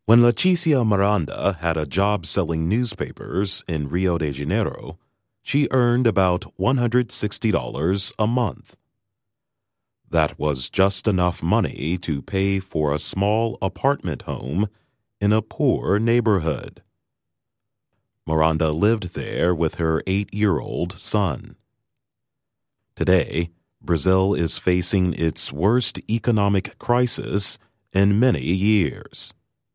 When Leticia Miranda had a job selling newspapers in Rio de Janeiro, she earned about $160 a month. That was just enough money to pay for a small apartment home in a poor neighborhood. Miranda lived there with her 8-year-old son. Today, Brazil is facing its worst economic crisis in many years.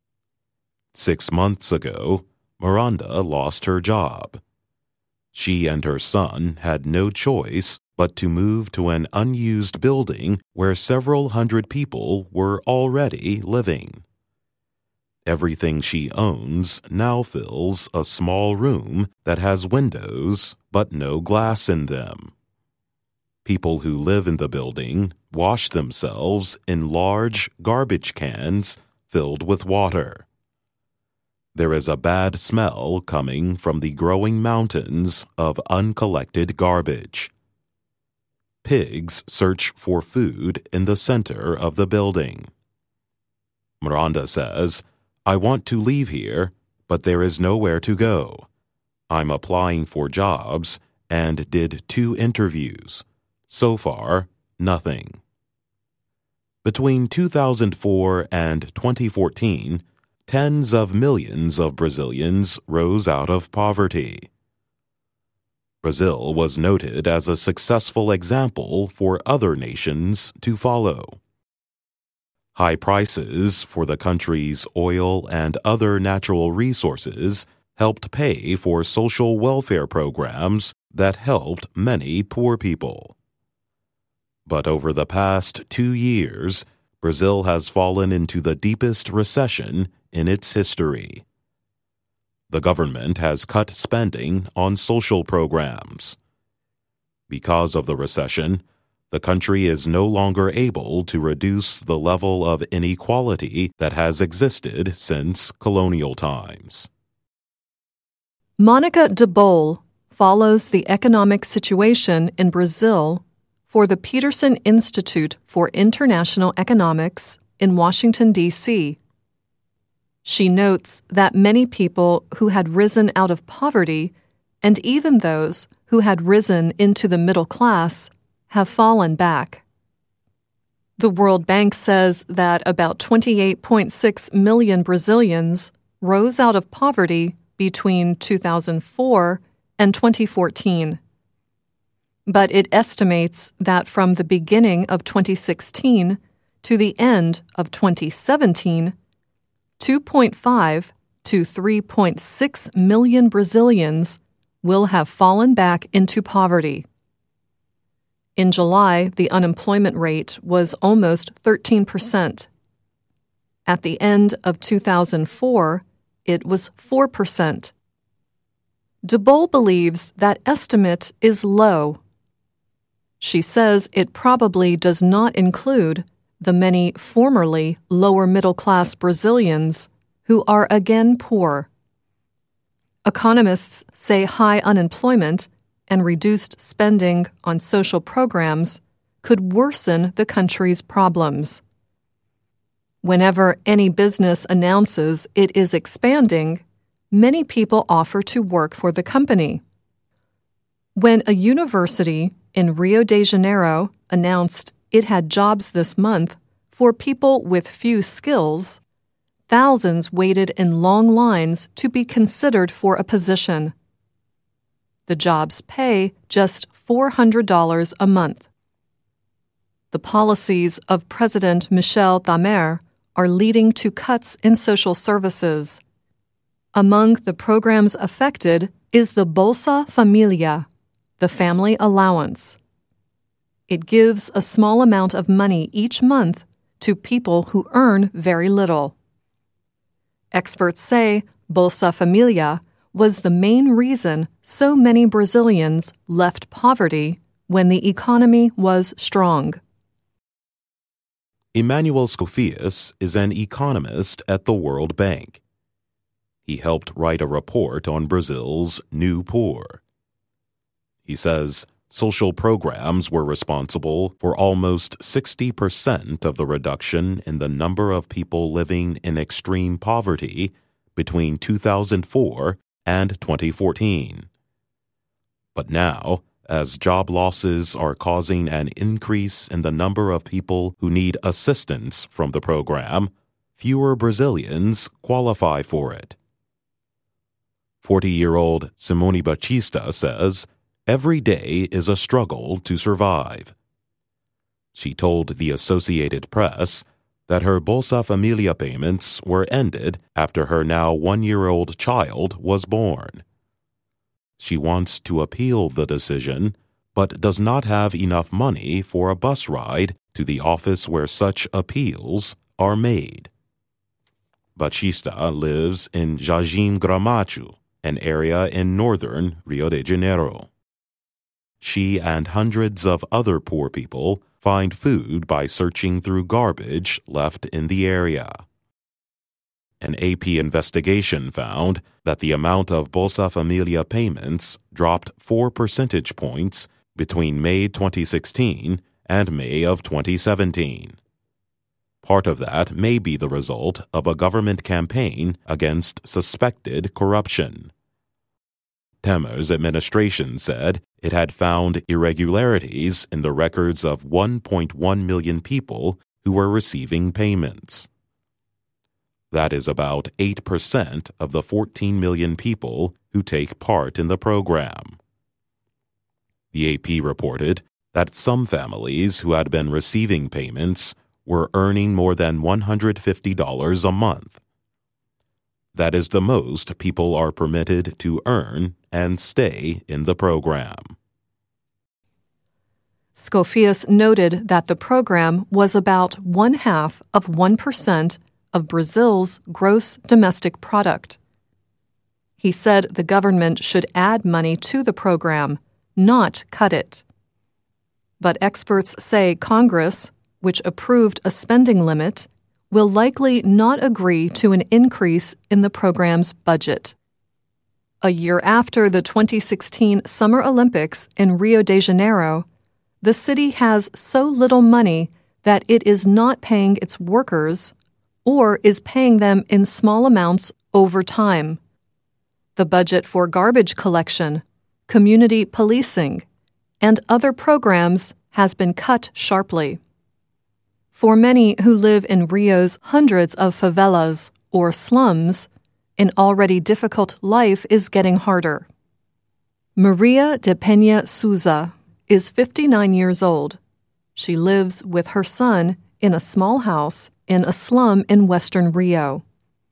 6 months ago, Miranda lost her job. She and her son had no choice but to move to an unused building where several hundred people were already living. Everything she owns now fills a small room that has windows but no glass in them. People who live in the building wash themselves in large garbage cans filled with water. There is a bad smell coming from the growing mountains of uncollected garbage. Pigs search for food in the center of the building. Miranda says, "I want to leave here, but there is nowhere to go. I'm applying for jobs and did 2 interviews. So far, nothing." Between 2004 and 2014, tens of millions of Brazilians rose out of poverty. Brazil was noted as a successful example for other nations to follow. High prices for the country's oil and other natural resources helped pay for social welfare programs that helped many poor people. But over the past 2 years, Brazil has fallen into the deepest recession in its history. The government has cut spending on social programs. Because of the recession, the country is no longer able to reduce the level of inequality that has existed since colonial times. Monica de Boll follows the economic situation in Brazil for the Peterson Institute for International Economics in Washington, D.C. She notes that many people who had risen out of poverty, and even those who had risen into the middle class, have fallen back. The World Bank says that about 28.6 million Brazilians rose out of poverty between 2004 and 2014. But it estimates that from the beginning of 2016 to the end of 2017, 2.5 to 3.6 million Brazilians will have fallen back into poverty. In July, the unemployment rate was almost 13%. At the end of 2004, it was 4%. De Boll believes that estimate is low. She says it probably does not include the many formerly lower-middle-class Brazilians who are again poor. Economists say high unemployment and reduced spending on social programs could worsen the country's problems. Whenever any business announces it is expanding, many people offer to work for the company. When a university in Rio de Janeiro announced it had jobs this month for people with few skills, thousands waited in long lines to be considered for a position. The jobs pay just $400 a month. The policies of President Michel Temer are leading to cuts in social services. Among the programs affected is the Bolsa Familia, the family allowance. It gives a small amount of money each month to people who earn very little. Experts say Bolsa Familia was the main reason so many Brazilians left poverty when the economy was strong. Emmanuel Scofias is an economist at the World Bank. He helped write a report on Brazil's new poor. He says social programs were responsible for almost 60% of the reduction in the number of people living in extreme poverty between 2004 and 2014. But now, as job losses are causing an increase in the number of people who need assistance from the program, fewer Brazilians qualify for it. 40-year-old Simone Batista says, "Every day is a struggle to survive." She told the Associated Press that her Bolsa Familia payments were ended after her now 1-year-old child was born. She wants to appeal the decision, but does not have enough money for a bus ride to the office where such appeals are made. Batista lives in Jardim Gramacho, an area in northern Rio de Janeiro. She and hundreds of other poor people find food by searching through garbage left in the area. An AP investigation found that the amount of Bolsa Familia payments dropped 4 percentage points between May 2016 and May of 2017. Part of that may be the result of a government campaign against suspected corruption. Temer's administration said it had found irregularities in the records of 1.1 million people who were receiving payments. That is about 8% of the 14 million people who take part in the program. The AP reported that some families who had been receiving payments were earning more than $150 a month. That is the most people are permitted to earn and stay in the program. Scofias noted that the program was about 0.5% of Brazil's gross domestic product. He said the government should add money to the program, not cut it. But experts say Congress, which approved a spending limit, will likely not agree to an increase in the program's budget. A year after the 2016 Summer Olympics in Rio de Janeiro, the city has so little money that it is not paying its workers or is paying them in small amounts over time. The budget for garbage collection, community policing, and other programs has been cut sharply. For many who live in Rio's hundreds of favelas or slums, an already difficult life is getting harder. Maria de Peña Souza is 59 years old. She lives with her son in a small house in a slum in western Rio.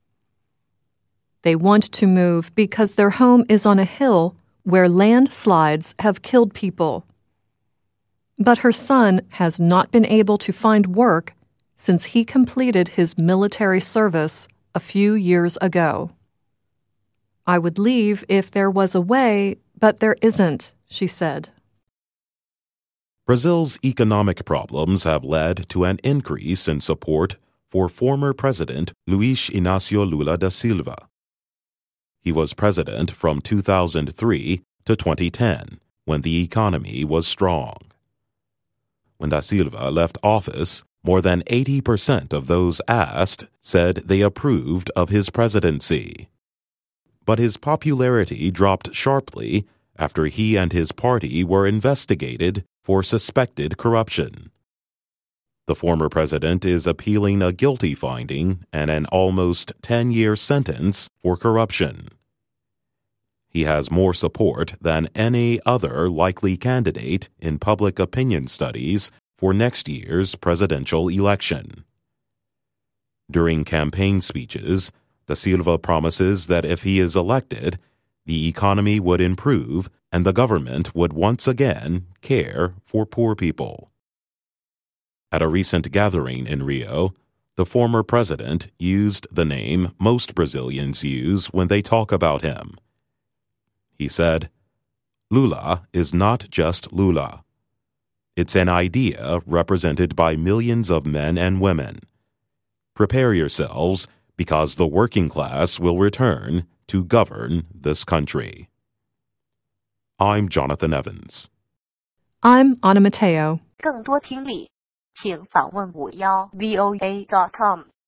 They want to move because their home is on a hill where landslides have killed people. But her son has not been able to find work since he completed his military service a few years ago. "I would leave if there was a way, but there isn't," she said. Brazil's economic problems have led to an increase in support for former President Luiz Inácio Lula da Silva. He was president from 2003 to 2010, when the economy was strong. When da Silva left office, more than 80% of those asked said they approved of his presidency. But his popularity dropped sharply after he and his party were investigated for suspected corruption. The former president is appealing a guilty finding and an almost 10-year sentence for corruption. He has more support than any other likely candidate in public opinion studies for next year's presidential election. During campaign speeches, da Silva promises that if he is elected, the economy would improve and the government would once again care for poor people. At a recent gathering in Rio, the former president used the name most Brazilians use when they talk about him. He said, "Lula is not just Lula. It's an idea represented by millions of men and women. Prepare yourselves, because the working class will return to govern this country." I'm Jonathan Evans. I'm Anna Mateo. 更多听力，请访问51voa.com。